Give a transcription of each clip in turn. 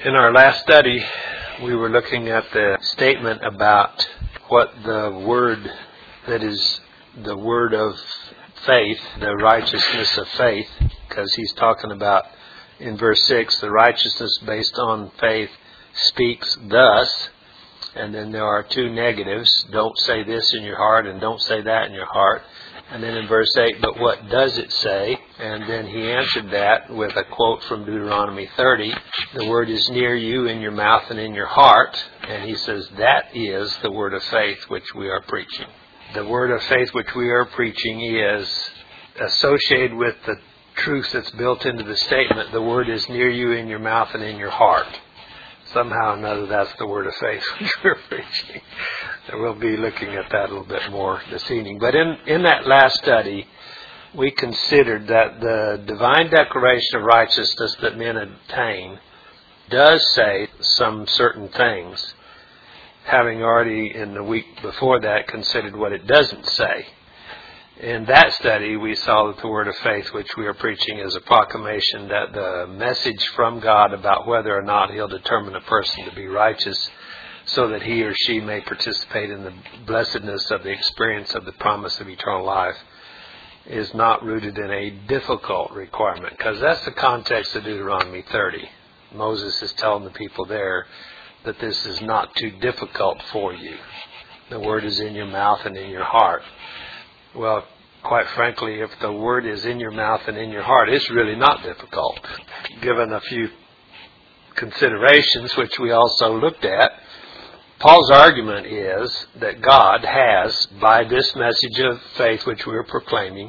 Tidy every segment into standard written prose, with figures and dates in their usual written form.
In our last study, we were looking at the statement about what the word that is the word of faith, the righteousness of faith, because he's talking about in verse 6, the righteousness based on faith speaks thus, and then there are two negatives, don't say this in your heart and don't say that in your heart. And then in verse 8, but what does it say? And then he answered that with a quote from Deuteronomy 30. The word is near you, in your mouth and in your heart. And he says that is the word of faith which we are preaching. The word of faith which we are preaching is associated with the truth that's built into the statement. The word is near you, in your mouth and in your heart. Somehow or another, that's the word of faith which we're preaching. And we'll be looking at that a little bit more this evening. But in that last study, we considered that the divine declaration of righteousness that men obtain does say some certain things, having already in the week before that considered what it doesn't say. In that study, we saw that the word of faith which we are preaching is a proclamation that the message from God about whether or not He'll determine a person to be righteous so that he or she may participate in the blessedness of the experience of the promise of eternal life is not rooted in a difficult requirement, because that's the context of Deuteronomy 30. Moses is telling the people there that this is not too difficult for you. The word is in your mouth and in your heart. Well, quite frankly, if the word is in your mouth and in your heart, it's really not difficult. Given a few considerations, which we also looked at, Paul's argument is that God has, by this message of faith which we are proclaiming,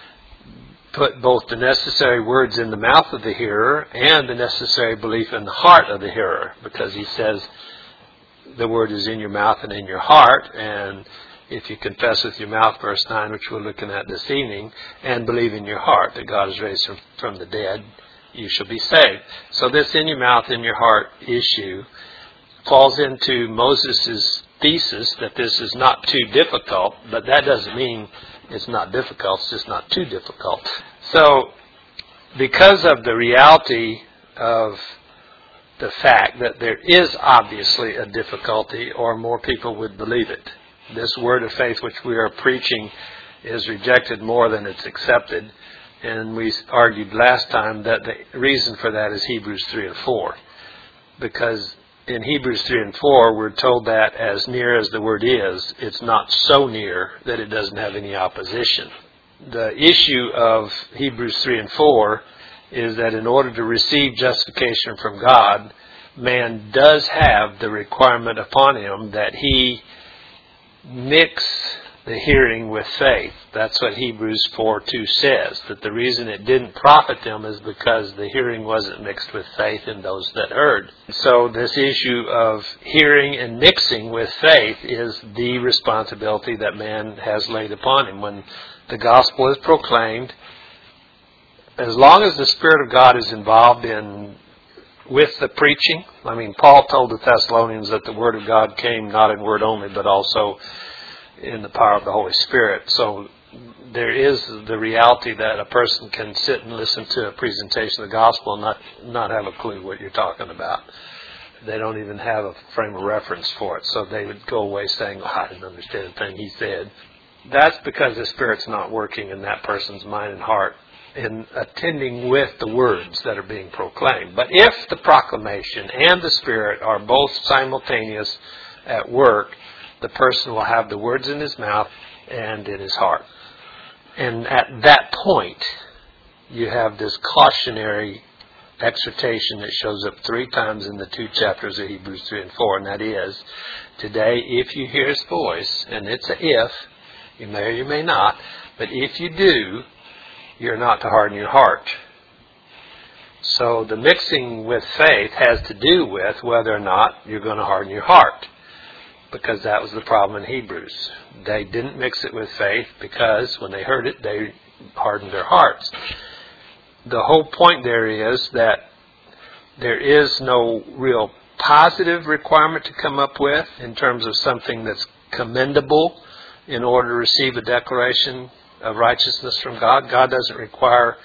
put both the necessary words in the mouth of the hearer and the necessary belief in the heart of the hearer, because he says the word is in your mouth and in your heart, and if you confess with your mouth, verse 9, which we're looking at this evening, and believe in your heart that God is raised from the dead, you shall be saved. So this in your mouth, in your heart issue falls into Moses' thesis that this is not too difficult, but that doesn't mean it's not difficult, it's just not too difficult. So, because of the reality of the fact that there is obviously a difficulty, or more people would believe it, this word of faith which we are preaching is rejected more than it's accepted. And we argued last time that the reason for that is Hebrews 3 and 4. Because in Hebrews 3 and 4, we're told that as near as the word is, it's not so near that it doesn't have any opposition. The issue of Hebrews 3 and 4 is that in order to receive justification from God, man does have the requirement upon him that he mix the hearing with faith. That's what Hebrews 4:2 says, that the reason it didn't profit them is because the hearing wasn't mixed with faith in those that heard. So this issue of hearing and mixing with faith is the responsibility that man has laid upon him. When the gospel is proclaimed, as long as the Spirit of God is involved with the preaching. I mean, Paul told the Thessalonians that the Word of God came not in word only, but also in the power of the Holy Spirit. So there is the reality that a person can sit and listen to a presentation of the gospel and not have a clue what you're talking about. They don't even have a frame of reference for it. So they would go away saying, oh, I didn't understand a thing he said. That's because the Spirit's not working in that person's mind and heart in attending with the words that are being proclaimed. But if the proclamation and the Spirit are both simultaneous at work, the person will have the words in his mouth and in his heart. And at that point, you have this cautionary exhortation that shows up 3 times in the 2 chapters of Hebrews 3 and 4, and that is, today, if you hear His voice, and it's a if, you may or you may not, but if you do, you're not to harden your heart. So the mixing with faith has to do with whether or not you're going to harden your heart, because that was the problem in Hebrews. They didn't mix it with faith because when they heard it, they hardened their hearts. The whole point there is that there is no real positive requirement to come up with in terms of something that's commendable in order to receive a declaration of righteousness from God. God doesn't require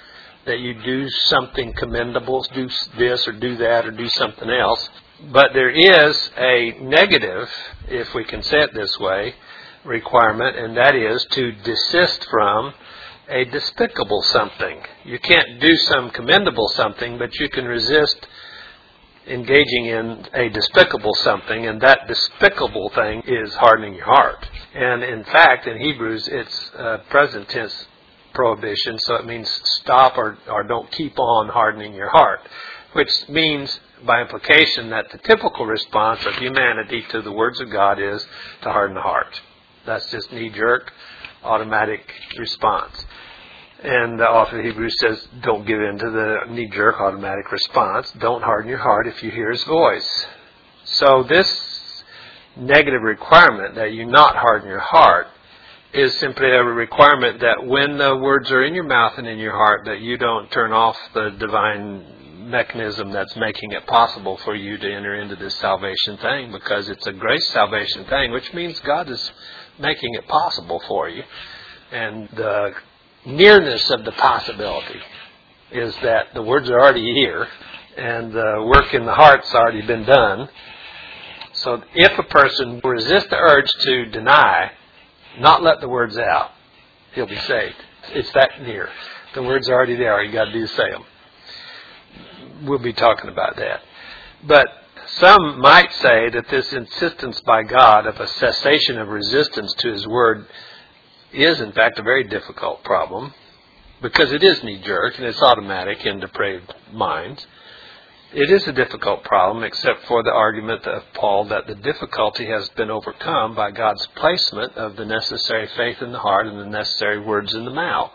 that you do something commendable, do this or do that or do something else. But there is a negative, if we can say it this way, requirement, and that is to desist from a despicable something. You can't do some commendable something, but you can resist engaging in a despicable something, and that despicable thing is hardening your heart. And in fact, in Hebrews, it's a present tense prohibition, so it means stop or don't keep on hardening your heart, which means by implication that the typical response of humanity to the words of God is to harden the heart. That's just knee-jerk, automatic response. And the author of Hebrews says, don't give in to the knee-jerk, automatic response. Don't harden your heart if you hear His voice. So this negative requirement that you not harden your heart is simply a requirement that when the words are in your mouth and in your heart, that you don't turn off the divine mechanism that's making it possible for you to enter into this salvation thing, because it's a grace salvation thing, which means God is making it possible for you. And the nearness of the possibility is that the words are already here and the work in the heart's already been done. So if a person resists the urge to deny, not let the words out, he'll be saved. It's that near. The words are already there. All you got to do is say them. We'll be talking about that. But some might say that this insistence by God of a cessation of resistance to His Word is, in fact, a very difficult problem, because it is knee-jerk and it's automatic in depraved minds. It is a difficult problem, except for the argument of Paul that the difficulty has been overcome by God's placement of the necessary faith in the heart and the necessary words in the mouth.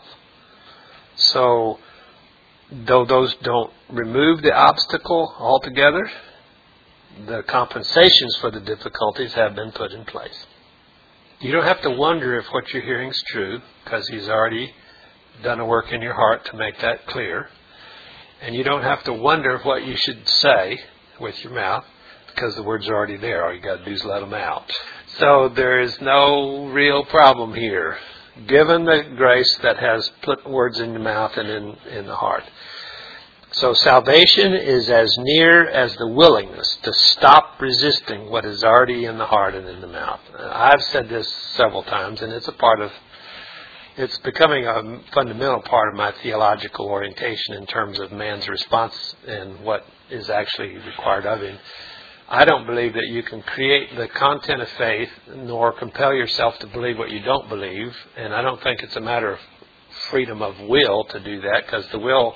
So, though those don't remove the obstacle altogether, the compensations for the difficulties have been put in place. You don't have to wonder if what you're hearing is true, because He's already done a work in your heart to make that clear. And you don't have to wonder what you should say with your mouth, because the words are already there. All you got to do is let them out. So there is no real problem here, given the grace that has put words in the mouth and in the heart. So salvation is as near as the willingness to stop resisting what is already in the heart and in the mouth. I've said this several times, and it's becoming a fundamental part of my theological orientation in terms of man's response and what is actually required of him. I don't believe that you can create the content of faith nor compel yourself to believe what you don't believe, and I don't think it's a matter of freedom of will to do that, because the will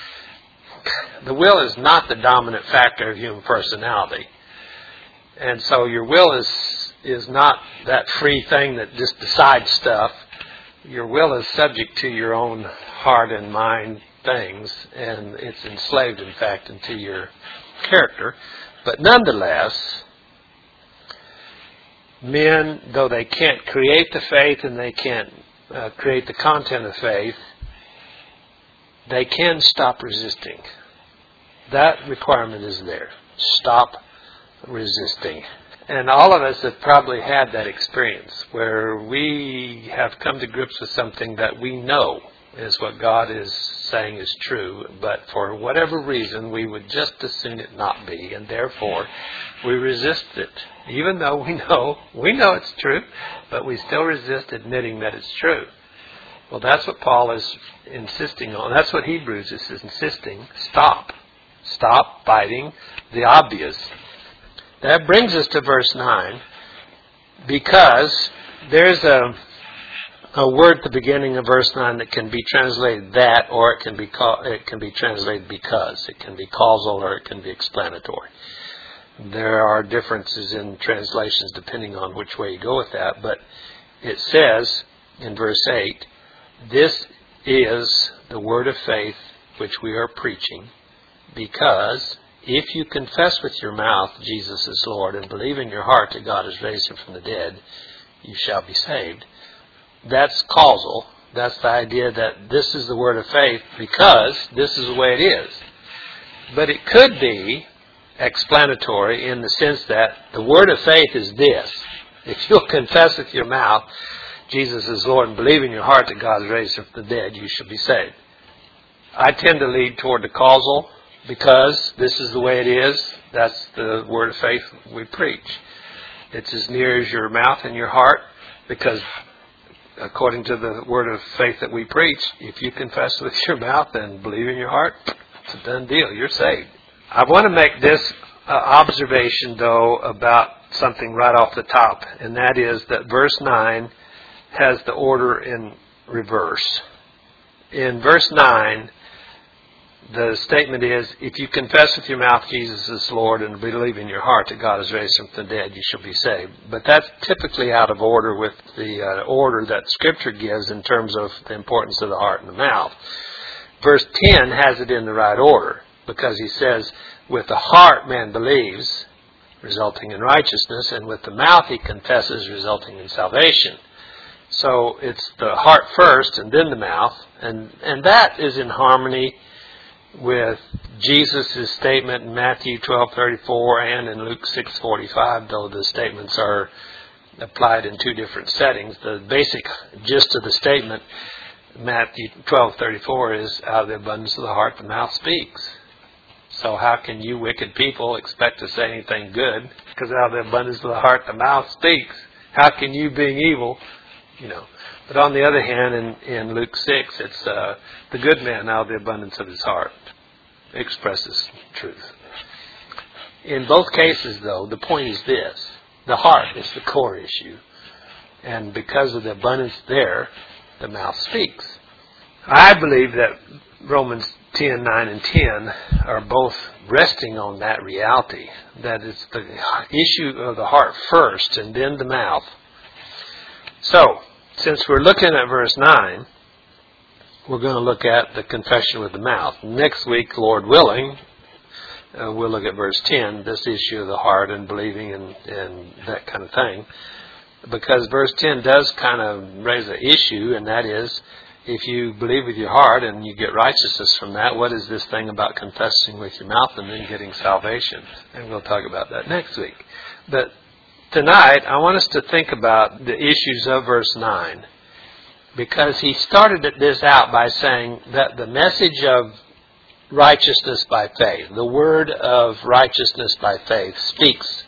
is not the dominant factor of human personality. And so your will is not that free thing that just decides stuff. Your will is subject to your own heart and mind things, and it's enslaved, in fact, into your character. But nonetheless, men, though they can't create the faith and they can't create the content of faith, they can stop resisting. That requirement is there. Stop resisting. And all of us have probably had that experience where we have come to grips with something that we know is what God is saying is true, but for whatever reason we would just as soon it not be, and therefore we resist it. Even though we know it's true, but we still resist admitting that it's true. Well, that's what Paul is insisting on. That's what Hebrews is insisting. Stop. Stop fighting the obvious. That brings us to verse 9, because there's a word at the beginning of verse 9 that can be translated that, or it can be translated because. It can be causal or it can be explanatory. There are differences in translations depending on which way you go with that, but it says in verse 8, "This is the word of faith which we are preaching, because if you confess with your mouth Jesus is Lord and believe in your heart that God has raised Him from the dead, you shall be saved." That's causal. That's the idea that this is the word of faith because this is the way it is. But it could be explanatory in the sense that the word of faith is this: if you'll confess with your mouth Jesus is Lord and believe in your heart that God has raised Him from the dead, you shall be saved. I tend to lead toward the causal because this is the way it is. That's the word of faith we preach. It's as near as your mouth and your heart because according to the word of faith that we preach, if you confess with your mouth and believe in your heart, it's a done deal. You're saved. I want to make this observation, though, about something right off the top, and that is that verse 9 has the order in reverse. In verse 9, the statement is, if you confess with your mouth Jesus is Lord and believe in your heart that God has raised him from the dead, you shall be saved. But that's typically out of order with the order that Scripture gives in terms of the importance of the heart and the mouth. Verse 10 has it in the right order because he says, with the heart man believes, resulting in righteousness, and with the mouth he confesses, resulting in salvation. So it's the heart first and then the mouth, and that is in harmony with Jesus' statement in Matthew 12:34 and in Luke 6:45, though the statements are applied in two different settings. The basic gist of the statement, Matthew 12:34, is out of the abundance of the heart the mouth speaks. So how can you wicked people expect to say anything good? Because out of the abundance of the heart the mouth speaks. How can you, being evil, But on the other hand, in Luke 6, it's the good man out of the abundance of his heart expresses truth. In both cases, though, the point is this. The heart is the core issue. And because of the abundance there, the mouth speaks. I believe that Romans 10, 9, and 10 are both resting on that reality. That it's the issue of the heart first and then the mouth. So, since we're looking at verse 9, we're going to look at the confession with the mouth. Next week, Lord willing, we'll look at verse 10, this issue of the heart and believing and that kind of thing. Because verse 10 does kind of raise an issue, and that is, if you believe with your heart and you get righteousness from that, what is this thing about confessing with your mouth and then getting salvation? And we'll talk about that next week. But tonight, I want us to think about the issues of verse 9. Because he started this out by saying that the message of righteousness by faith, the word of righteousness by faith, speaks.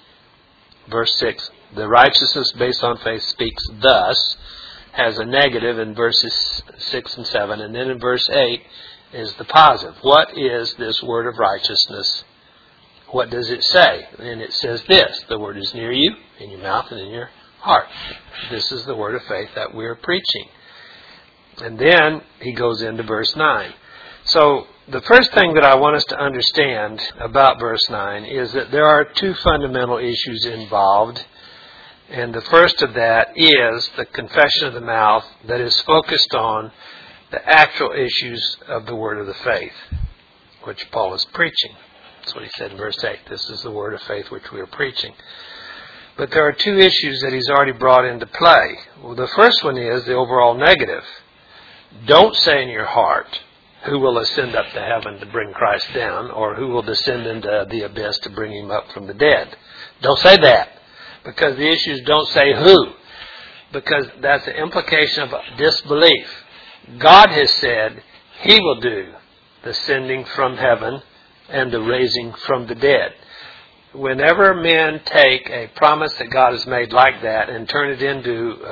Verse 6, the righteousness based on faith speaks thus, has a negative in verses 6 and 7, and then in verse 8 is the positive. What is this word of righteousness? What does it say? And it says this, the word is near you, in your mouth and in your heart. This is the word of faith that we're preaching. And then he goes into verse 9. So the first thing that I want us to understand about verse 9 is that there are two fundamental issues involved. And the first of that is the confession of the mouth that is focused on the actual issues of the word of the faith, which Paul is preaching. That's what he said in verse 8. This is the word of faith which we are preaching. But there are two issues that he's already brought into play. Well, the first one is the overall negative. Don't say in your heart, who will ascend up to heaven to bring Christ down, or who will descend into the abyss to bring him up from the dead. Don't say that, because the issues don't say who, because that's the implication of disbelief. God has said he will do the sending from heaven and the raising from the dead. Whenever men take a promise that God has made like that and turn it into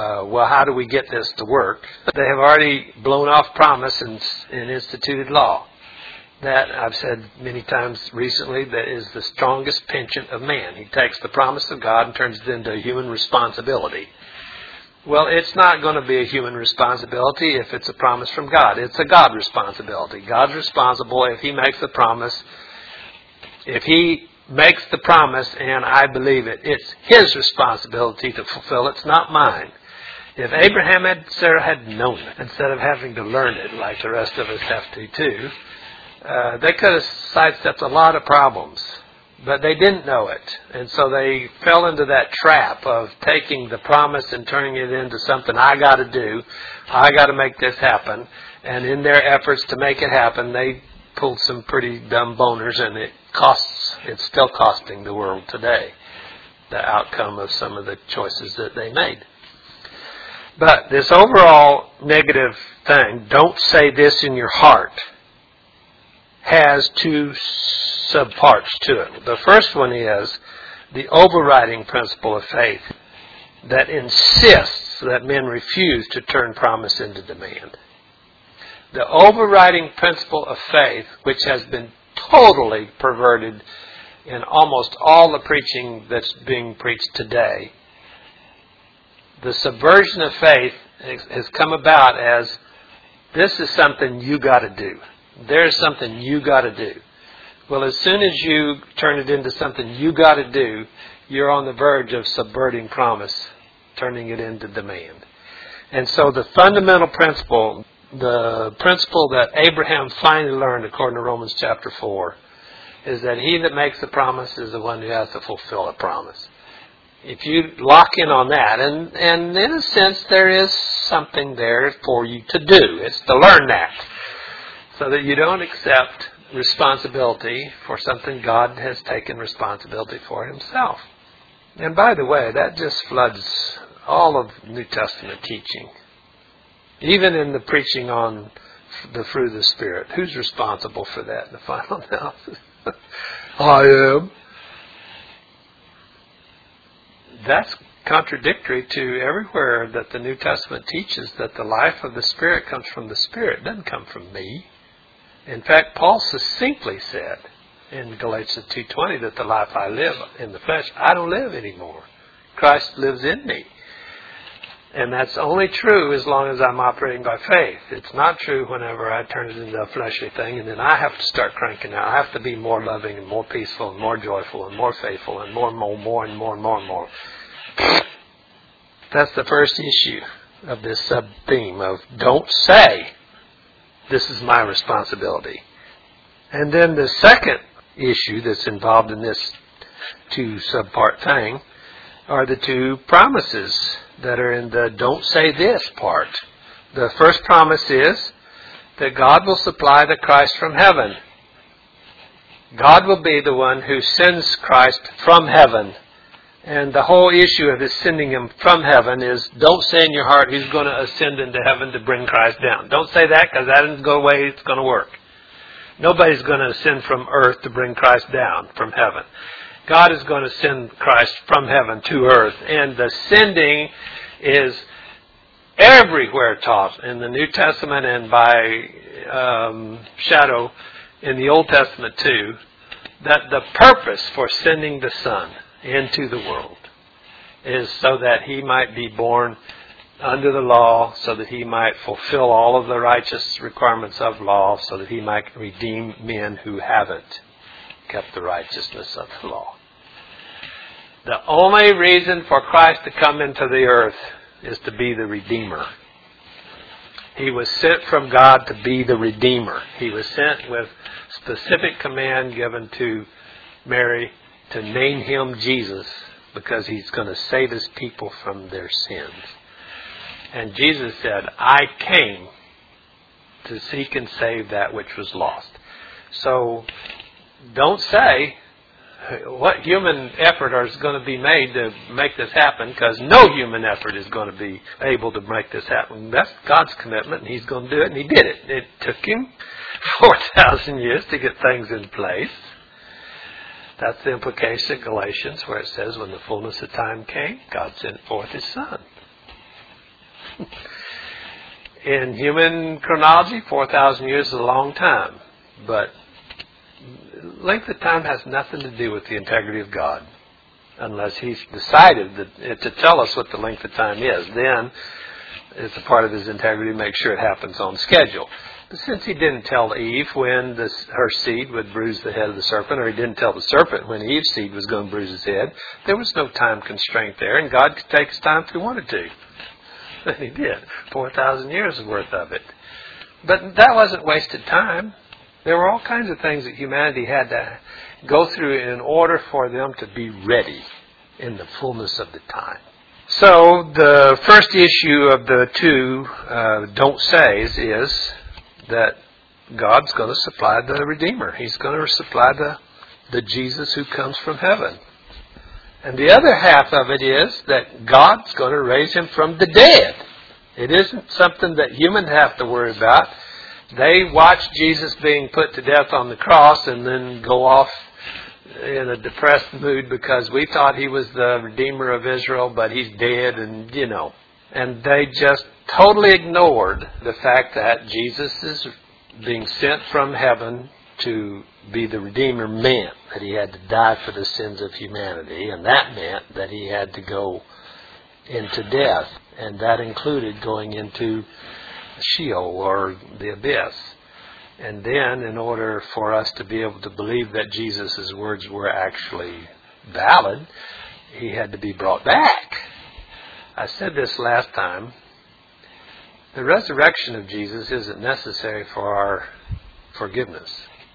how do we get this to work? They have already blown off promise and instituted law. That, I've said many times recently, that is the strongest penchant of man. He takes the promise of God and turns it into a human responsibility. Well, it's not going to be a human responsibility if it's a promise from God. It's a God responsibility. God's responsible if he makes the promise. If he makes the promise and I believe it, it's his responsibility to fulfill it. It's not mine. If Abraham and Sarah had known it, instead of having to learn it like the rest of us have to too, they could have sidestepped a lot of problems. But they didn't know it. And so they fell into that trap of taking the promise and turning it into something I got to do. I got to make this happen. And in their efforts to make it happen, they pulled some pretty dumb boners, and it's still costing the world today, the outcome of some of the choices that they made. But this overall negative thing, don't say this in your heart. has two subparts to it. The first one is the overriding principle of faith that insists that men refuse to turn promise into demand. The overriding principle of faith, which has been totally perverted in almost all the preaching that's being preached today, the subversion of faith has come about as, this is something you got to do. There's something you got to do. Well, as soon as you turn it into something you got to do, you're on the verge of subverting promise, turning it into demand. And so the fundamental principle, the principle that Abraham finally learned according to Romans chapter 4, is that he that makes the promise is the one who has to fulfill the promise. If you lock in on that, and in a sense there is something there for you to do. It's to learn that, so that you don't accept responsibility for something God has taken responsibility for himself. And by the way, that just floods all of New Testament teaching. Even in the preaching on the fruit of the Spirit. Who's responsible for that in the final analysis? I am. That's contradictory to everywhere that the New Testament teaches that the life of the Spirit comes from the Spirit. It doesn't come from me. In fact, Paul succinctly said in Galatians 2:20 that the life I live in the flesh, I don't live anymore. Christ lives in me. And that's only true as long as I'm operating by faith. It's not true whenever I turn it into a fleshly thing and then I have to start cranking out. I have to be more loving and more peaceful and more joyful and more faithful and more. That's the first issue of this sub-theme of don't say, this is my responsibility. And then the second issue that's involved in this two sub-part thing are the two promises that are in the don't say this part. The first promise is that God will supply the Christ from heaven. God will be the one who sends Christ from heaven. And the whole issue of his sending him from heaven is, don't say in your heart he's going to ascend into heaven to bring Christ down. Don't say that, because that isn't the way it's going to work. Nobody's going to ascend from earth to bring Christ down from heaven. God is going to send Christ from heaven to earth. And the sending is everywhere taught in the New Testament and by shadow in the Old Testament too, that the purpose for sending the Son into the world is so that he might be born under the law, so that he might fulfill all of the righteous requirements of law, so that he might redeem men who haven't kept the righteousness of the law. The only reason for Christ to come into the earth is to be the Redeemer. He was sent from God to be the Redeemer. He was sent with specific command given to Mary to name him Jesus, because he's going to save his people from their sins. And Jesus said, I came to seek and save that which was lost. So don't say what human effort is going to be made to make this happen, because no human effort is going to be able to make this happen. That's God's commitment, and he's going to do it, and he did it. It took him 4,000 years to get things in place. That's the implication of Galatians, where it says, when the fullness of time came, God sent forth his Son. In human chronology, 4,000 years is a long time, but length of time has nothing to do with the integrity of God, unless he's decided that to tell us what the length of time is. Then it's a part of his integrity to make sure it happens on schedule. But since he didn't tell Eve when her seed would bruise the head of the serpent, or he didn't tell the serpent when Eve's seed was going to bruise his head, there was no time constraint there, and God could take his time if he wanted to. And he did. 4,000 years worth of it. But that wasn't wasted time. There were all kinds of things that humanity had to go through in order for them to be ready in the fullness of the time. So the first issue of the two don't says is that God's going to supply the Redeemer. He's going to supply the Jesus who comes from heaven. And the other half of it is that God's going to raise him from the dead. It isn't something that humans have to worry about. They watched Jesus being put to death on the cross and then go off in a depressed mood because we thought he was the Redeemer of Israel, but he's dead, and And they just totally ignored the fact that Jesus is being sent from heaven to be the Redeemer meant that he had to die for the sins of humanity, and that meant that he had to go into death, and that included going into Sheol, or the abyss. And then, in order for us to be able to believe that Jesus' words were actually valid, he had to be brought back. I said this last time. The resurrection of Jesus isn't necessary for our forgiveness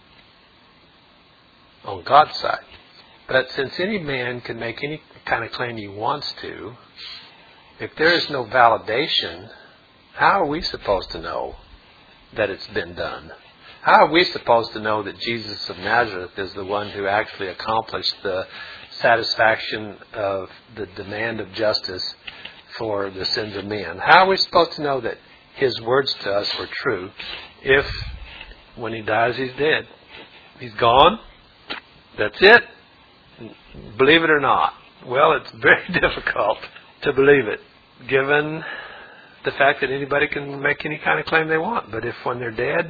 on God's side. But since any man can make any kind of claim he wants to, if there is no validation, how are we supposed to know that it's been done? How are we supposed to know that Jesus of Nazareth is the one who actually accomplished the satisfaction of the demand of justice for the sins of men? How are we supposed to know that his words to us were true if, when he dies, he's dead? He's gone. That's it. Believe it or not. Well, it's very difficult to believe it, given the fact that anybody can make any kind of claim they want. But if when they're dead,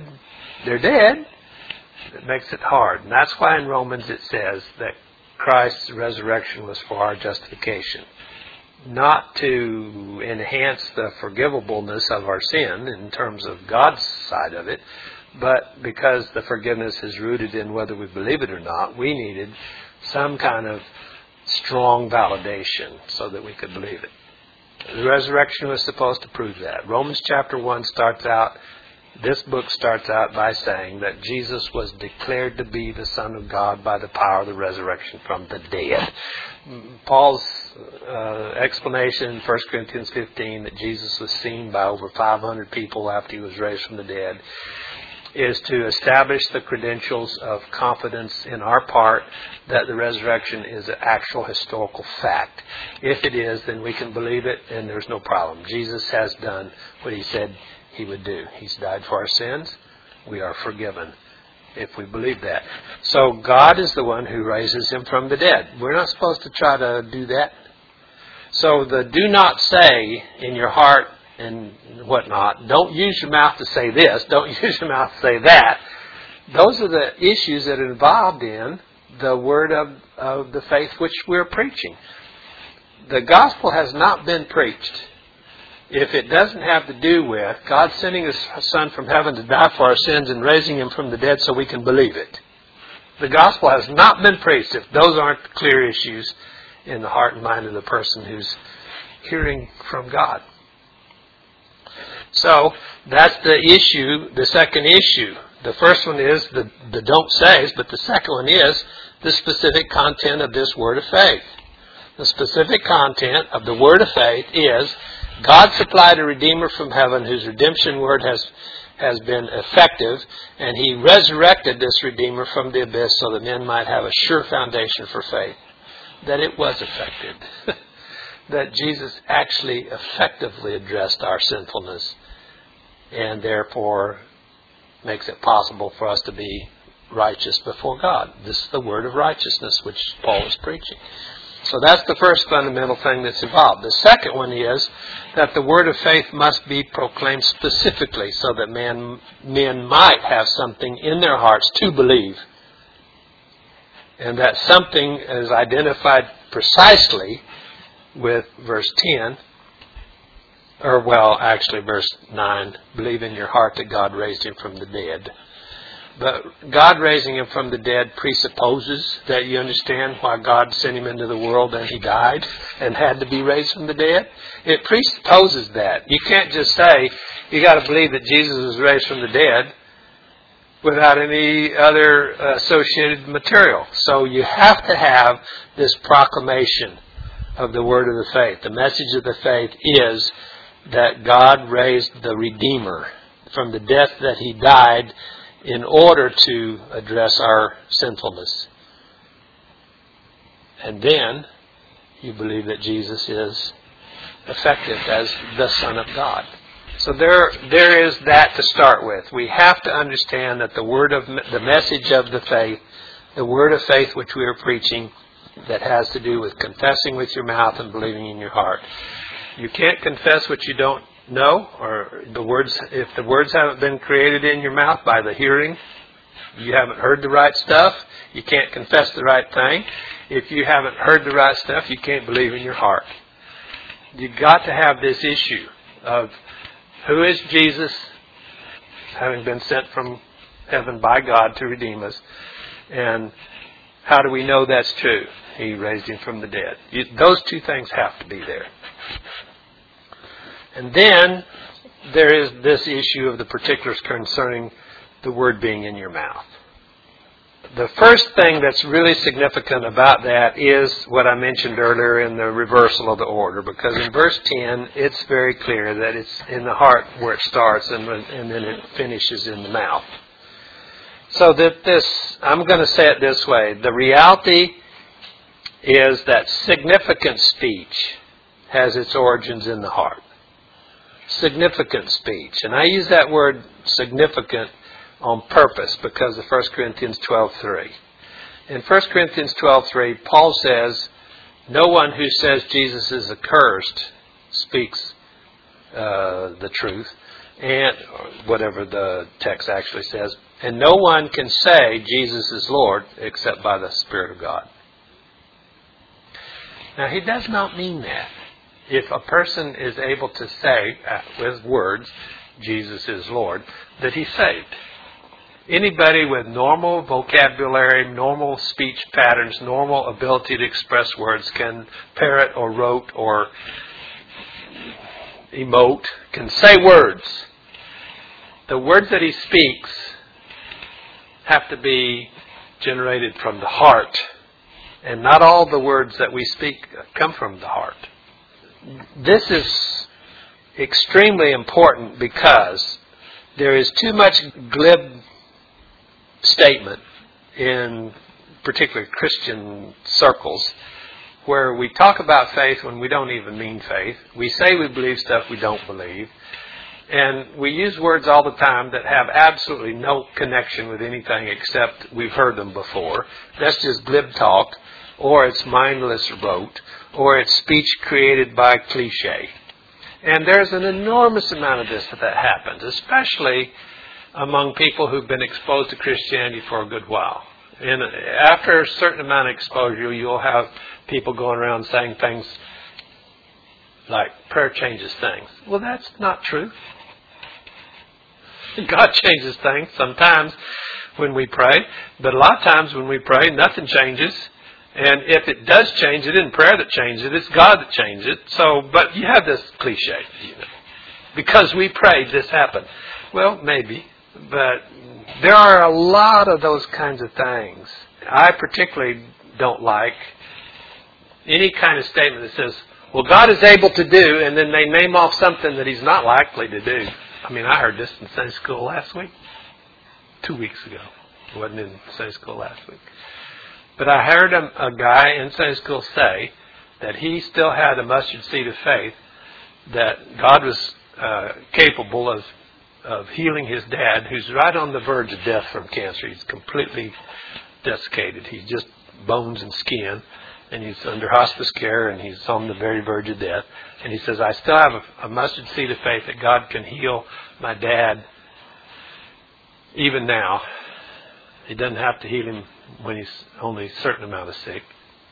it makes it hard. And that's why in Romans it says that Christ's resurrection was for our justification. Not to enhance the forgivableness of our sin in terms of God's side of it, but because the forgiveness is rooted in whether we believe it or not, we needed some kind of strong validation so that we could believe it. The resurrection was supposed to prove that. Romans chapter 1 this book starts out by saying that Jesus was declared to be the Son of God by the power of the resurrection from the dead. Paul's explanation in 1 Corinthians 15 that Jesus was seen by over 500 people after he was raised from the dead is to establish the credentials of confidence in our part that the resurrection is an actual historical fact. If it is, then we can believe it and there's no problem. Jesus has done what he said he would do. He's died for our sins. We are forgiven if we believe that. So God is the one who raises him from the dead. We're not supposed to try to do that. So the do not say in your heart and whatnot, don't use your mouth to say this, don't use your mouth to say that. Those are the issues that are involved in the word of the faith which we're preaching. The gospel has not been preached if it doesn't have to do with God sending His Son from heaven to die for our sins and raising Him from the dead so we can believe it. The gospel has not been preached if those aren't clear issues in the heart and mind of the person who's hearing from God. So that's the issue, the second issue. The first one is the don't says, but the second one is the specific content of this word of faith. The specific content of the word of faith is God supplied a Redeemer from heaven whose redemption word has been effective, and He resurrected this Redeemer from the abyss so that men might have a sure foundation for faith. That it was effective. That Jesus actually effectively addressed our sinfulness and therefore makes it possible for us to be righteous before God. This is the word of righteousness which Paul is preaching. So that's the first fundamental thing that's involved. The second one is that the word of faith must be proclaimed specifically so that men might have something in their hearts to believe. And that something is identified precisely with verse 10, verse 9, believe in your heart that God raised Him from the dead. But God raising Him from the dead presupposes that you understand why God sent Him into the world and He died and had to be raised from the dead. It presupposes that. You can't just say you got to believe that Jesus was raised from the dead without any other associated material. So you have to have this proclamation of the word of the faith. The message of the faith is that God raised the Redeemer from the death that He died in order to address our sinfulness. And then you believe that Jesus is effective as the Son of God. So there is that to start with. We have to understand that the message of the faith, the word of faith which we are preaching, that has to do with confessing with your mouth and believing in your heart. You can't confess what you don't know, or if the words haven't been created in your mouth by the hearing, you haven't heard the right stuff, you can't confess the right thing. If you haven't heard the right stuff, you can't believe in your heart. You've got to have this issue of who is Jesus, having been sent from heaven by God to redeem us, and how do we know that's true? He raised him from the dead. Those two things have to be there. And then there is this issue of the particulars concerning the word being in your mouth. The first thing that's really significant about that is what I mentioned earlier in the reversal of the order, because in verse 10 it's very clear that it's in the heart where it starts and then it finishes in the mouth. So that I'm going to say it this way, the reality is that significant speech has its origins in the heart. Significant speech. And I use that word significant on purpose because of 1 Corinthians 12:3. In 1 Corinthians 12:3, Paul says, no one who says Jesus is accursed speaks the truth, and whatever the text actually says, and no one can say Jesus is Lord except by the Spirit of God. Now, he does not mean that. If a person is able to say with words, Jesus is Lord, that he's saved. Anybody with normal vocabulary, normal speech patterns, normal ability to express words can parrot or rote or emote, can say words. The words that he speaks have to be generated from the heart. And not all the words that we speak come from the heart. This is extremely important because there is too much glib statement in particularly Christian circles where we talk about faith when we don't even mean faith. We say we believe stuff we don't believe. And we use words all the time that have absolutely no connection with anything except we've heard them before. That's just glib talk, or it's mindless rote, or it's speech created by cliche. And there's an enormous amount of this that happens, especially among people who've been exposed to Christianity for a good while. And after a certain amount of exposure, you'll have people going around saying things like prayer changes things. Well, that's not true. God changes things sometimes when we pray, but a lot of times when we pray, nothing changes. And if it does change, it isn't prayer that changes it, it's God that changes it. So, but you have this cliche, because we prayed, this happened. Well, maybe, but there are a lot of those kinds of things. I particularly don't like any kind of statement that says, well, God is able to do, and then they name off something that he's not likely to do. I mean, I heard this in Sunday school last week. 2 weeks ago. It wasn't in Sunday school last week. But I heard a guy in Sunday school say that he still had a mustard seed of faith, that God was capable of healing his dad, who's right on the verge of death from cancer. He's completely desiccated. He's just bones and skin. And he's under hospice care, and he's on the very verge of death. And he says, I still have a mustard seed of faith that God can heal my dad even now. He doesn't have to heal him when he's only a certain amount of sick.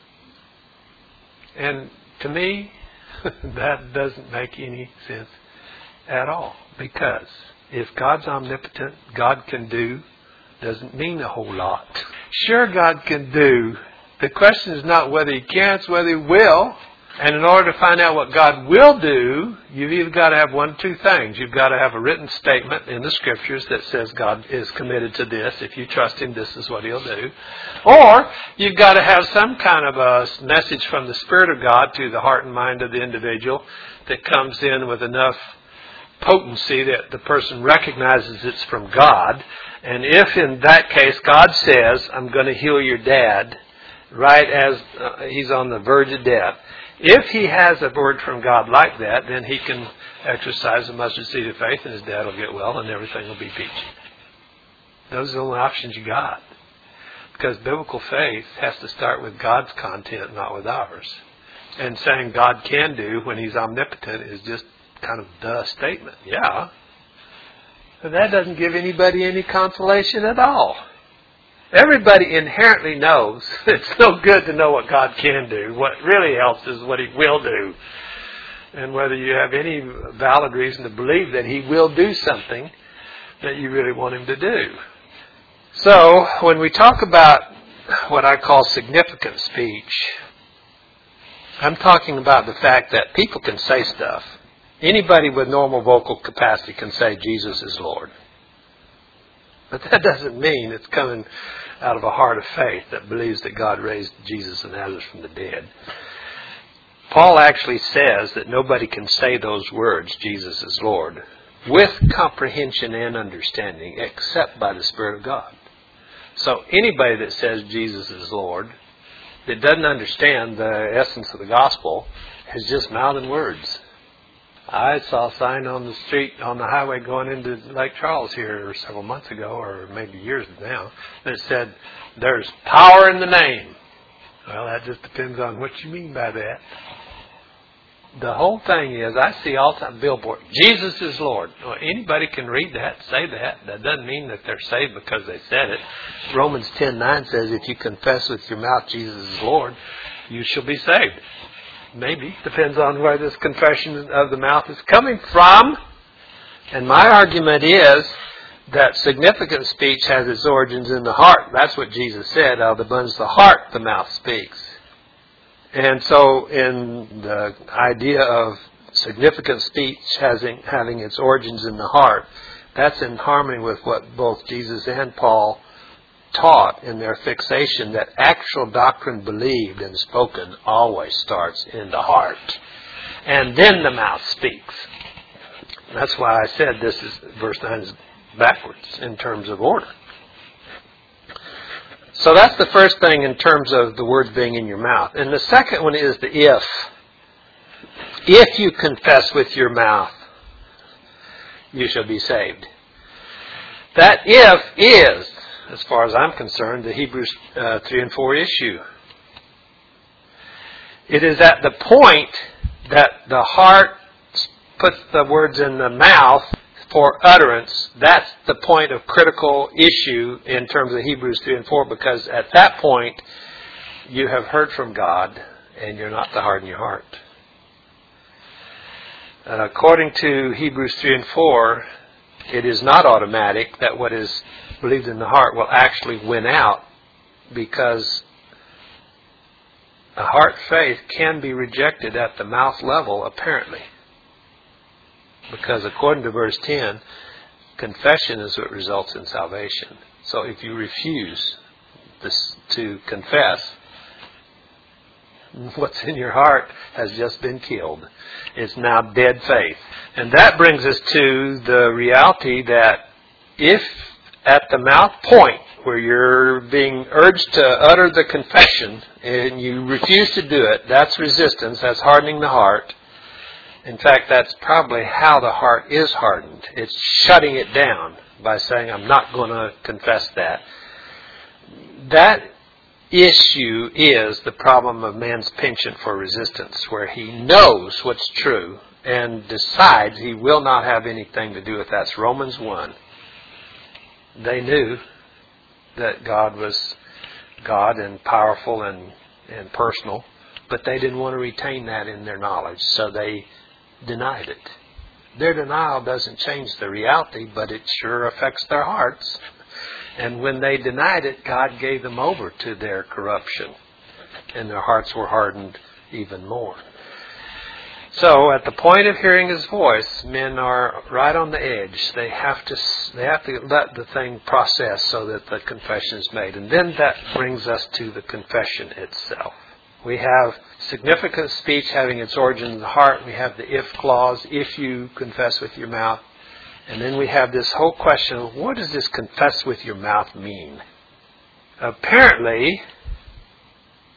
And to me, that doesn't make any sense at all. Because if God's omnipotent, God can do, doesn't mean a whole lot. Sure, God can do. The question is not whether he can, it's whether he will. And in order to find out what God will do, you've either got to have one of two things. You've got to have a written statement in the Scriptures that says God is committed to this. If you trust him, this is what he'll do. Or you've got to have some kind of a message from the Spirit of God to the heart and mind of the individual that comes in with enough potency that the person recognizes it's from God. And if in that case God says, I'm going to heal your dad, right as he's on the verge of death, If he has a word from God like that, then he can exercise the mustard seed of faith and his dad will get well and everything will be peachy. Those are the only options you got. Because biblical faith has to start with God's content, not with ours. And saying God can do when he's omnipotent is just kind of the statement. Yeah. But that doesn't give anybody any consolation at all. Everybody inherently knows it's no good to know what God can do. What really helps is what he will do. And whether you have any valid reason to believe that he will do something that you really want him to do. So, when we talk about what I call significant speech, I'm talking about the fact that people can say stuff. Anybody with normal vocal capacity can say Jesus is Lord. But that doesn't mean it's coming out of a heart of faith that believes that God raised Jesus of Nazareth from the dead. Paul actually says that nobody can say those words, Jesus is Lord, with comprehension and understanding except by the Spirit of God. So anybody that says Jesus is Lord, that doesn't understand the essence of the gospel, is just mouthing words. I saw a sign on the street, on the highway going into Lake Charles here several months ago, or maybe years now, that said, there's power in the name. Well, that just depends on what you mean by that. The whole thing is, I see all the time billboard, Jesus is Lord. Well, anybody can read that, say that. That doesn't mean that they're saved because they said it. Romans 10:9 says, if you confess with your mouth Jesus is Lord, you shall be saved. Maybe. Depends on where this confession of the mouth is coming from. And my argument is that significant speech has its origins in the heart. That's what Jesus said. Out of the abundance of the heart, the mouth speaks. And so in the idea of significant speech having its origins in the heart, that's in harmony with what both Jesus and Paul taught in their fixation, that actual doctrine believed and spoken always starts in the heart. And then the mouth speaks. That's why I said this is, verse 9 is backwards in terms of order. So that's the first thing in terms of the words being in your mouth. And the second one is the if. If you confess with your mouth, you shall be saved. That if is, as far as I'm concerned, the Hebrews 3 and 4 issue. It is at the point that the heart puts the words in the mouth for utterance. That's the point of critical issue in terms of Hebrews 3 and 4, because at that point you have heard from God and you're not to harden your heart. According to Hebrews 3 and 4, it is not automatic that what is believed in the heart will actually win out, because a heart faith can be rejected at the mouth level, apparently. Because according to verse 10, confession is what results in salvation. So if you refuse to confess, what's in your heart has just been killed. It's now dead faith. And that brings us to the reality that if at the mouth point where you're being urged to utter the confession and you refuse to do it, that's resistance, that's hardening the heart. In fact, that's probably how the heart is hardened. It's shutting it down by saying, I'm not going to confess that. That issue is the problem of man's penchant for resistance, where he knows what's true and decides he will not have anything to do with that. That's Romans 1. They knew that God was God and powerful and personal, but they didn't want to retain that in their knowledge, so they denied it. Their denial doesn't change the reality, but it sure affects their hearts. And when they denied it, God gave them over to their corruption, and their hearts were hardened even more. So, at the point of hearing His voice, men are right on the edge. They have to let the thing process so that the confession is made. And then that brings us to the confession itself. We have significant speech having its origin in the heart. We have the if clause, if you confess with your mouth. And then we have this whole question of, what does this confess with your mouth mean? Apparently,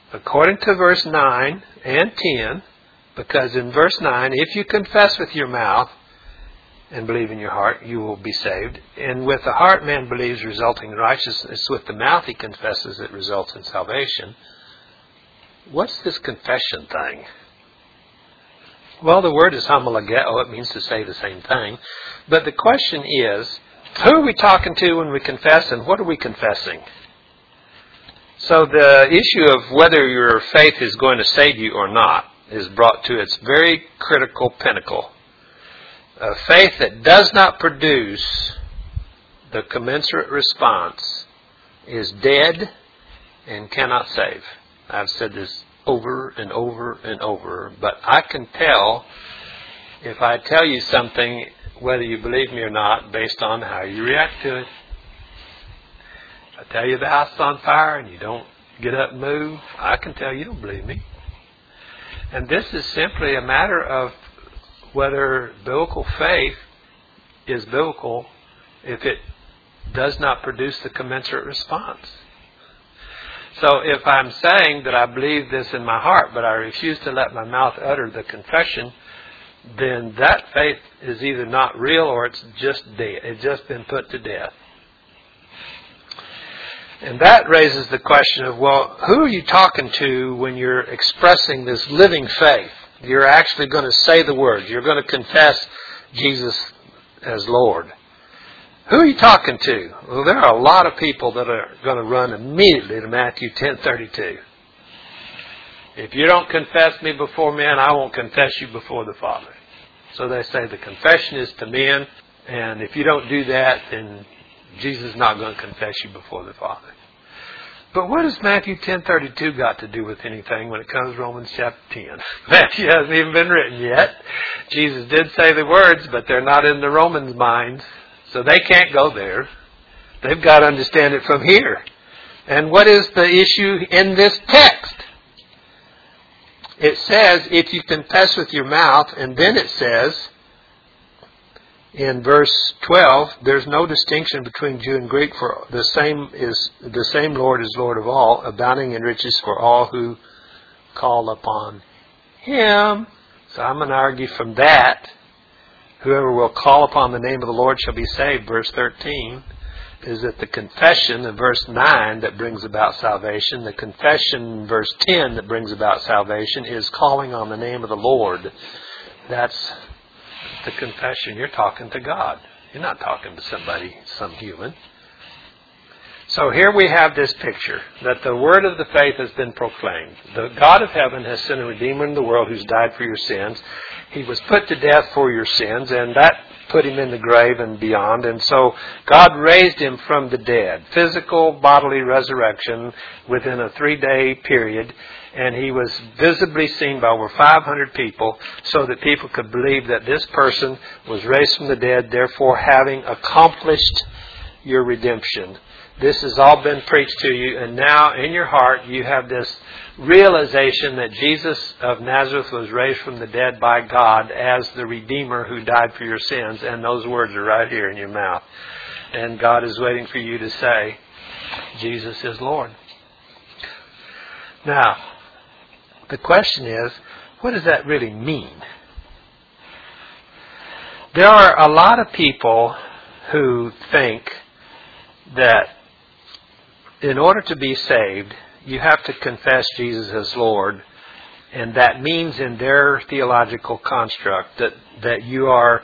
according to verse 9 and 10, because in verse 9, if you confess with your mouth and believe in your heart, you will be saved. And with the heart man believes, resulting in righteousness. With the mouth he confesses, it results in salvation. What's this confession thing? Well, the word is homologeo. It means to say the same thing. But the question is, who are we talking to when we confess, and what are we confessing? So the issue of whether your faith is going to save you or not is brought to its very critical pinnacle. A faith that does not produce the commensurate response is dead and cannot save. I've said this over and over and over, but I can tell if I tell you something, whether you believe me or not, based on how you react to it. If I tell you the house is on fire and you don't get up and move, I can tell you don't believe me. And this is simply a matter of whether biblical faith is biblical if it does not produce the commensurate response. So if I'm saying that I believe this in my heart, but I refuse to let my mouth utter the confession, then that faith is either not real or it's just dead. It's just been put to death. And that raises the question of, well, who are you talking to when you're expressing this living faith? You're actually going to say the words. You're going to confess Jesus as Lord. Who are you talking to? Well, there are a lot of people that are going to run immediately to Matthew 10:32. If you don't confess me before men, I won't confess you before the Father. So they say the confession is to men, and if you don't do that, then Jesus is not going to confess you before the Father. But what has Matthew 10:32 got to do with anything when it comes to Romans chapter 10? Matthew hasn't even been written yet. Jesus did say the words, but they're not in the Romans' minds, so they can't go there. They've got to understand it from here. And what is the issue in this text? It says, if you confess with your mouth, and then it says, in verse 12, there's no distinction between Jew and Greek, for the same Lord is Lord of all, abounding in riches for all who call upon Him. So I'm going to argue from that, whoever will call upon the name of the Lord shall be saved. Verse 13 is that the confession in verse 9 that brings about salvation, the confession in verse 10 that brings about salvation is calling on the name of the Lord. That's the confession. You're talking to God. You're not talking to somebody, some human. So here we have this picture that the word of the faith has been proclaimed. The God of heaven has sent a Redeemer in the world who's died for your sins. He was put to death for your sins, and that put him in the grave and beyond. And so God raised him from the dead. Physical, bodily resurrection within a 3-day period. And he was visibly seen by over 500 people so that people could believe that this person was raised from the dead, therefore having accomplished your redemption. This has all been preached to you, and now in your heart you have this realization that Jesus of Nazareth was raised from the dead by God as the Redeemer who died for your sins, and those words are right here in your mouth. And God is waiting for you to say, Jesus is Lord. Now, the question is, what does that really mean? There are a lot of people who think that in order to be saved, you have to confess Jesus as Lord, and that means in their theological construct that you are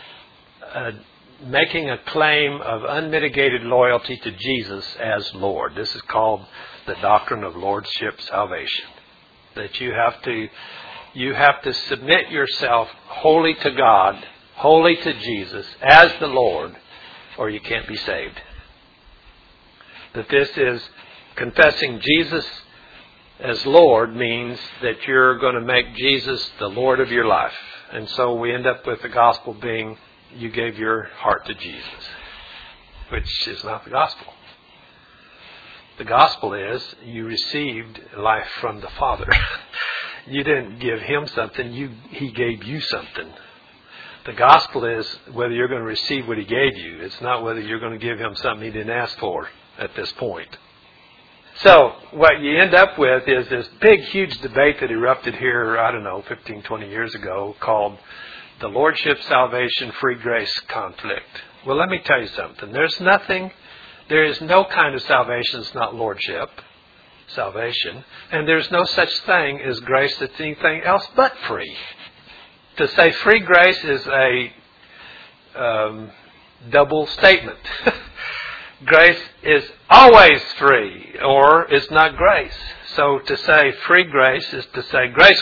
making a claim of unmitigated loyalty to Jesus as Lord. This is called the doctrine of lordship salvation. That you have to submit yourself wholly to God, wholly to Jesus as the Lord, or you can't be saved. That this is confessing Jesus as Lord means that you're going to make Jesus the Lord of your life. And so we end up with the gospel being you gave your heart to Jesus, which is not the gospel. The gospel is you received life from the Father. You didn't give Him something, He gave you something. The gospel is whether you're going to receive what He gave you. It's not whether you're going to give Him something He didn't ask for at this point. So what you end up with is this big, huge debate that erupted here, 15, 20 years ago, called the Lordship, Salvation, Free Grace conflict. Well, let me tell you something. There is no kind of salvation that's not Lordship, salvation, and there's no such thing as grace that's anything else but free. To say free grace is a double statement. Grace is always free, or it's not grace. So to say free grace is to say grace.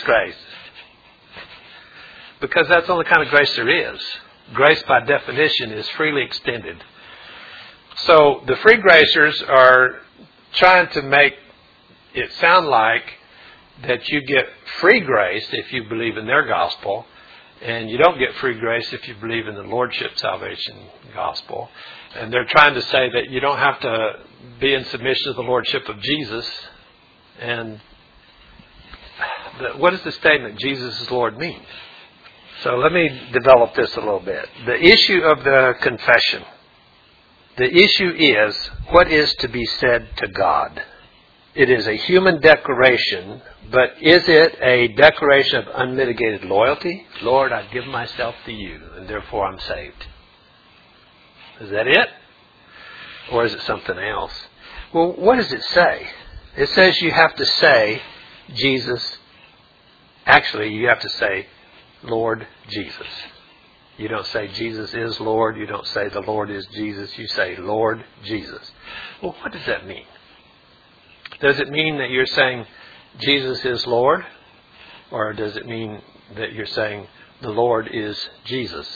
Because that's the only kind of grace there is. Grace, by definition, is freely extended. So the free gracers are trying to make it sound like that you get free grace if you believe in their gospel, and you don't get free grace if you believe in the Lordship Salvation gospel. And they're trying to say that you don't have to be in submission to the Lordship of Jesus. And what does the statement, Jesus is Lord, mean? So let me develop this a little bit. The issue of the confession. The issue is, what is to be said to God? It is a human declaration, but is it a declaration of unmitigated loyalty? Lord, I give myself to you, and therefore I'm saved. Is that it? Or is it something else? Well, what does it say? It says you have to say Jesus. Actually, you have to say Lord Jesus. You don't say Jesus is Lord. You don't say the Lord is Jesus. You say Lord Jesus. Well, what does that mean? Does it mean that you're saying Jesus is Lord? Or does it mean that you're saying the Lord is Jesus?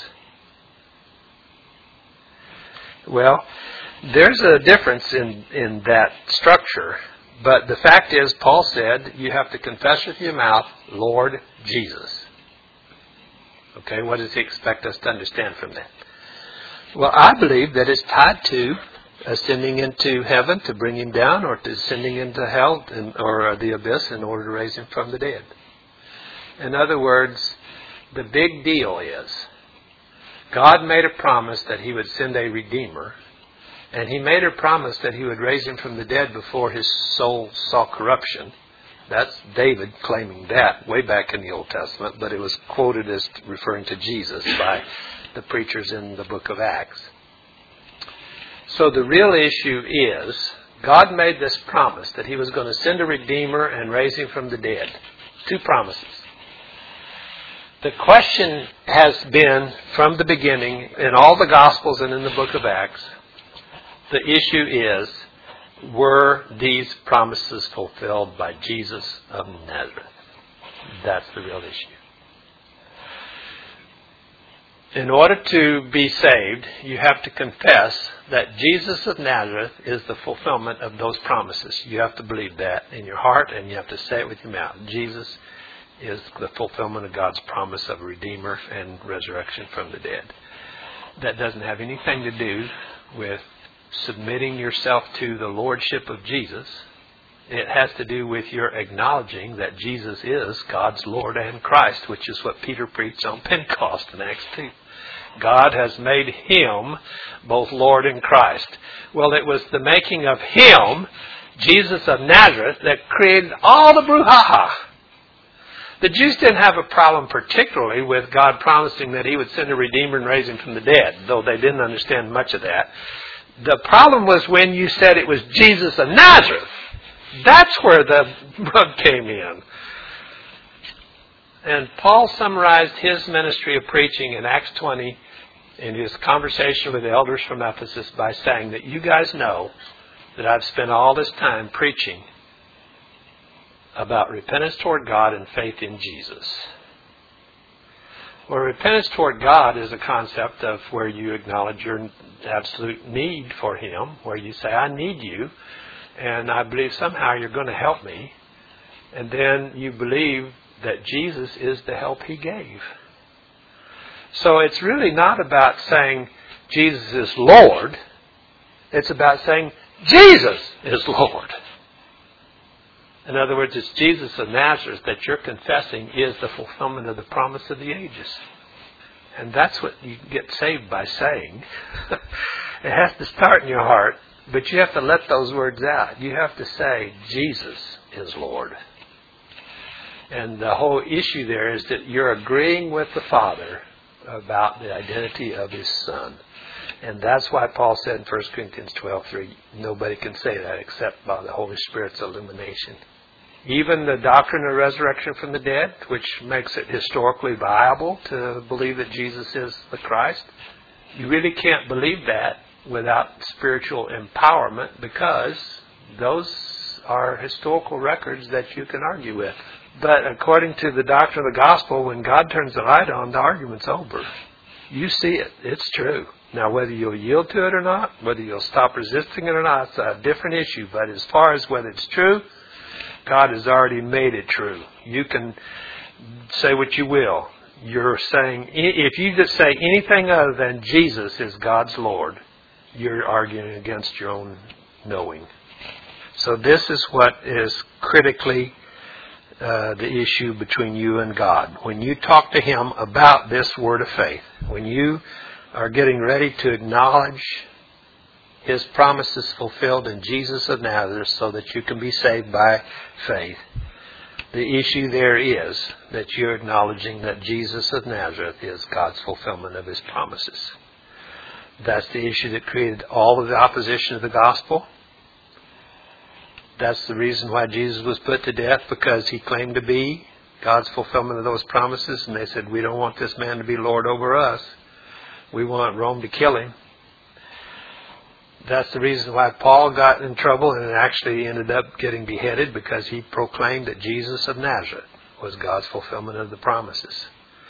Well, there's a difference in that structure. But the fact is, Paul said, you have to confess with your mouth, Lord Jesus. Okay, what does he expect us to understand from that? Well, I believe that it's tied to ascending into heaven to bring him down, or to ascending into hell or the abyss in order to raise him from the dead. In other words, the big deal is God made a promise that he would send a Redeemer, and he made a promise that he would raise him from the dead before his soul saw corruption. That's David claiming that way back in the Old Testament, but it was quoted as referring to Jesus by the preachers in the book of Acts. So the real issue is, God made this promise that he was going to send a Redeemer and raise him from the dead. 2 promises. The question has been, from the beginning, in all the Gospels and in the book of Acts, the issue is, were these promises fulfilled by Jesus of Nazareth? That's the real issue. In order to be saved, you have to confess that Jesus of Nazareth is the fulfillment of those promises. You have to believe that in your heart, and you have to say it with your mouth. Jesus is the fulfillment of God's promise of a Redeemer and resurrection from the dead. That doesn't have anything to do with submitting yourself to the Lordship of Jesus. It has to do with your acknowledging that Jesus is God's Lord and Christ, which is what Peter preached on Pentecost in Acts 2. God has made him both Lord and Christ. Well, it was the making of him, Jesus of Nazareth, that created all the brouhaha. The Jews didn't have a problem particularly with God promising that he would send a Redeemer and raise him from the dead, though they didn't understand much of that. The problem was when you said it was Jesus of Nazareth. That's where the rub came in. And Paul summarized his ministry of preaching in Acts 20 in his conversation with the elders from Ephesus by saying that you guys know that I've spent all this time preaching about repentance toward God and faith in Jesus. Well, repentance toward God is a concept of where you acknowledge your absolute need for him, where you say, I need you, and I believe somehow you're going to help me. And then you believe that Jesus is the help he gave. So it's really not about saying Jesus is Lord. It's about saying Jesus is Lord. In other words, it's Jesus of Nazareth that you're confessing is the fulfillment of the promise of the ages. And that's what you get saved by saying. It has to start in your heart. But you have to let those words out. You have to say, Jesus is Lord. And the whole issue there is that you're agreeing with the Father about the identity of His Son. And that's why Paul said in 1 Corinthians 12:3, nobody can say that except by the Holy Spirit's illumination. Even the doctrine of resurrection from the dead, which makes it historically viable to believe that Jesus is the Christ, you really can't believe that without spiritual empowerment, because those are historical records that you can argue with. But according to the doctrine of the gospel, when God turns the light on, the argument's over. You see it. It's true. Now, whether you'll yield to it or not, whether you'll stop resisting it or not, it's a different issue. But as far as whether it's true, God has already made it true. You can say what you will. You're saying, if you just say anything other than Jesus is God's Lord, you're arguing against your own knowing. So this is what is critically the issue between you and God. When you talk to Him about this word of faith, when you are getting ready to acknowledge His promises fulfilled in Jesus of Nazareth so that you can be saved by faith, the issue there is that you're acknowledging that Jesus of Nazareth is God's fulfillment of His promises. That's the issue that created all of the opposition of the gospel. That's the reason why Jesus was put to death, because He claimed to be God's fulfillment of those promises. And they said, we don't want this man to be Lord over us. We want Rome to kill Him. That's the reason why Paul got in trouble and actually ended up getting beheaded, because he proclaimed that Jesus of Nazareth was God's fulfillment of the promises.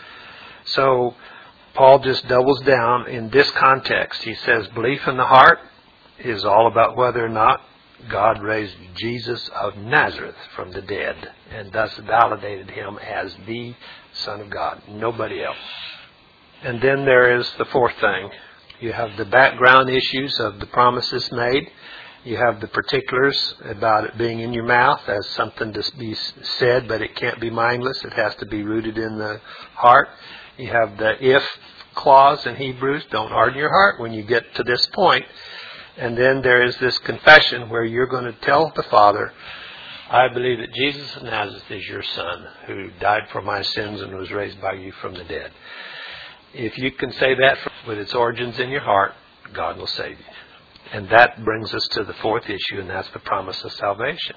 So Paul just doubles down in this context. He says belief in the heart is all about whether or not God raised Jesus of Nazareth from the dead and thus validated Him as the Son of God, nobody else. And then there is the fourth thing. You have the background issues of the promises made. You have the particulars about it being in your mouth as something to be said, but it can't be mindless. It has to be rooted in the heart. You have the if clause in Hebrews. Don't harden your heart when you get to this point. And then there is this confession where you're going to tell the Father, I believe that Jesus of Nazareth is your Son, who died for my sins and was raised by you from the dead. If you can say that with its origins in your heart, God will save you. And that brings us to the fourth issue, and that's the promise of salvation.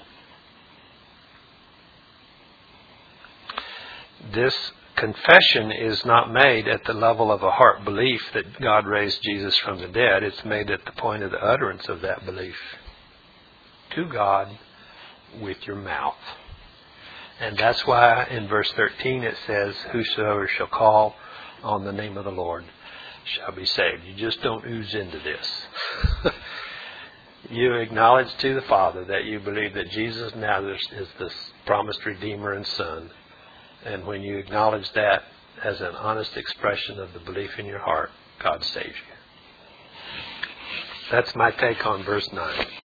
This confession is not made at the level of a heart belief that God raised Jesus from the dead. It's made at the point of the utterance of that belief to God with your mouth. And that's why in verse 13 it says, whosoever shall call on the name of the Lord shall be saved. You just don't ooze into this. You acknowledge to the Father that you believe that Jesus of Nazareth is the promised Redeemer and Son. And when you acknowledge that as an honest expression of the belief in your heart, God saves you. That's my take on verse 9.